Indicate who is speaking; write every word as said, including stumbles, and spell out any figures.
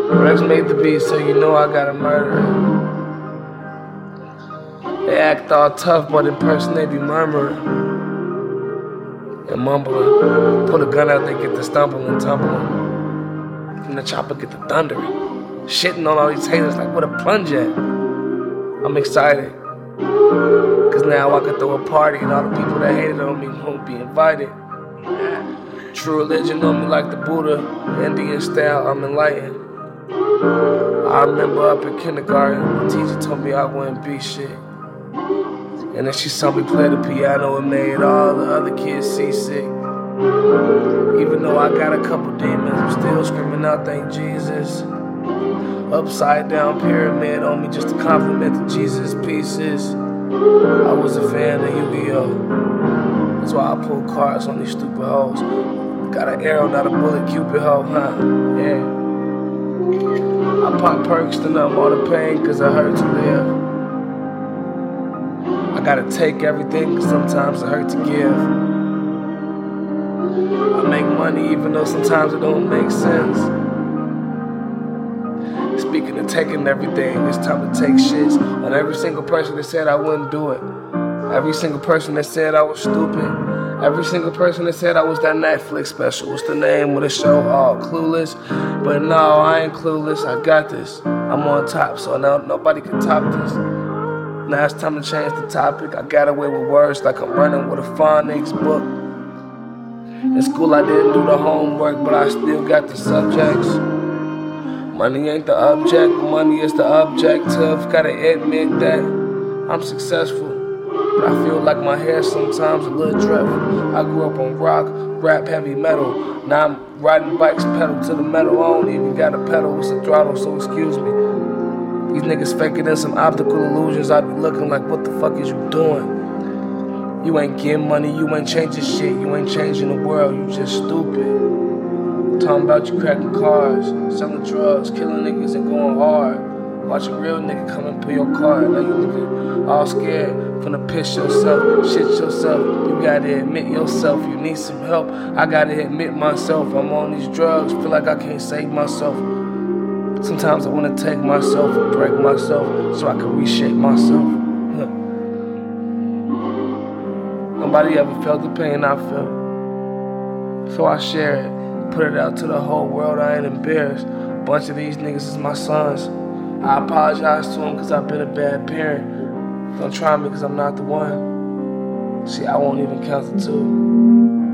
Speaker 1: Rex made the beat, so you know I gotta murder it. They act all tough, but in person they be murmuring and mumbling. Pull a gun out, they get the stumbling, tumbling. And the chopper get the thundering. Shitting on all these haters like what a plunge at. I'm excited, cause now I can throw a party and all the people that hated on me won't be invited. True religion on me like the Buddha, Indian style, I'm enlightened. I remember up in kindergarten, the teacher told me I wouldn't be shit. And then she saw me play the piano and made all the other kids seasick. Even though I got a couple demons, I'm still screaming out, thank Jesus. Upside down pyramid on me just to compliment the Jesus pieces. I was a fan of Yu-Gi-Oh! That's why I pull cards on these stupid hoes. Got an arrow, not a bullet, Cupid hoe, huh? Yeah. I pop perks to numb all the pain cause I hurt to live. I gotta take everything cause sometimes it hurt to give. I make money even though sometimes it don't make sense. Speaking of taking everything, it's time to take shits on every single person that said I wouldn't do it. Every single person that said I was stupid. Every single person that said I was that Netflix special. What's the name of the show? Oh, Clueless. But no, I ain't clueless. I got this. I'm on top, so now nobody can top this. Now it's time to change the topic. I got away with words like I'm running with a phonics book. In school I didn't do the homework, but I still got the subjects. Money ain't the object, money is the objective. Gotta admit that I'm successful, but I feel like my hair sometimes a little dreadful. I grew up on rock, rap, heavy metal. Now I'm riding bikes pedal to the metal. I don't even got a pedal, it's a throttle, so excuse me. These niggas faking in some optical illusions. I be looking like, what the fuck is you doing? You ain't getting money, you ain't changing shit. You ain't changing the world, you just stupid. Talking about you cracking cars, selling drugs, killing niggas and going hard. Watch a real nigga come and pull your car. Now you nigga all scared, finna piss yourself, shit yourself. You gotta admit yourself, you need some help. I gotta admit myself, I'm on these drugs, feel like I can't save myself. Sometimes I wanna take myself and break myself so I can reshape myself. Huh. Nobody ever felt the pain I felt, so I share it. Put it out to the whole world, I ain't embarrassed. A bunch of these niggas is my sons. I apologize to them cause I've been a bad parent. Don't try me cause I'm not the one. See, I won't even count to two.